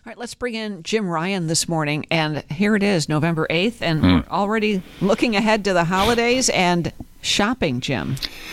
All right, let's bring in Jim Ryan this morning. And here it is, November 8th, and we're already looking ahead to the holidays and shopping, Jim.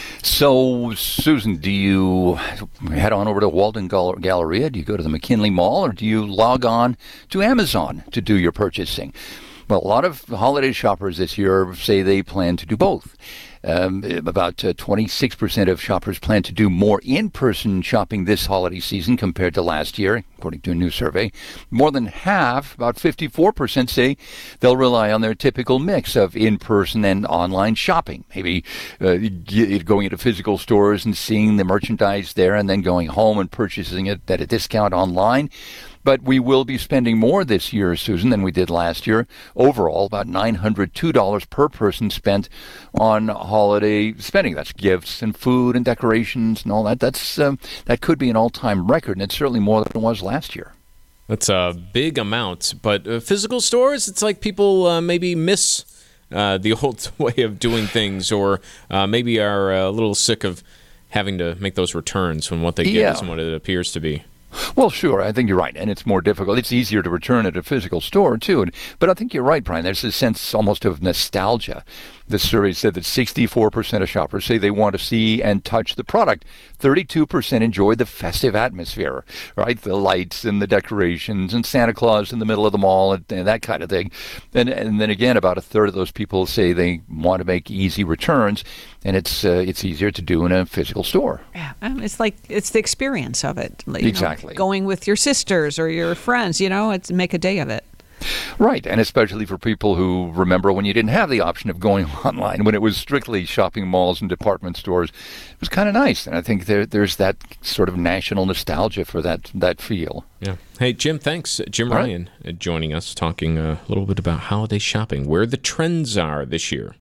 So, Susan, do you head on over to Walden Galleria? Do you go to the McKinley Mall, or do you log on to Amazon to do your purchasing? Well, a lot of holiday shoppers this year say they plan to do both. About 26% of shoppers plan to do more in-person shopping this holiday season compared to last year, according to a new survey. More than half, about 54%, say they'll rely on their typical mix of in-person and online shopping. Maybe going into physical stores and seeing the merchandise there and then going home and purchasing it at a discount online. But we will be spending more this year, Susan, than we did last year. Overall, about $902 per person spent on holiday spending. That's gifts and food and decorations and all that. That could be an all-time record, and it's certainly more than it was last year. That's a big amount. But physical stores, it's like people maybe miss the old way of doing things, or maybe are a little sick of having to make those returns when what they get isn't what it appears to be. Well, sure, I think you're right, and it's more difficult. It's easier to return at a physical store, too. But I think you're right, Brian. There's a sense almost of nostalgia. The survey said that 64% of shoppers say they want to see and touch the product. 32% enjoy the festive atmosphere, right? The lights and the decorations and Santa Claus in the middle of the mall and that kind of thing. And then again, about a third of those people say they want to make easy returns, and it's easier to do in a physical store. Yeah, it's the experience of it. Exactly. Going with your sisters or your friends, it's make a day of it. Right, and especially for people who remember when you didn't have the option of going online, when it was strictly shopping malls and department stores. It was kind of nice, and I think there's that sort of national nostalgia for that feel. Yeah. Hey, Jim, thanks. Jim Ryan joining us, talking a little bit about holiday shopping, where the trends are this year.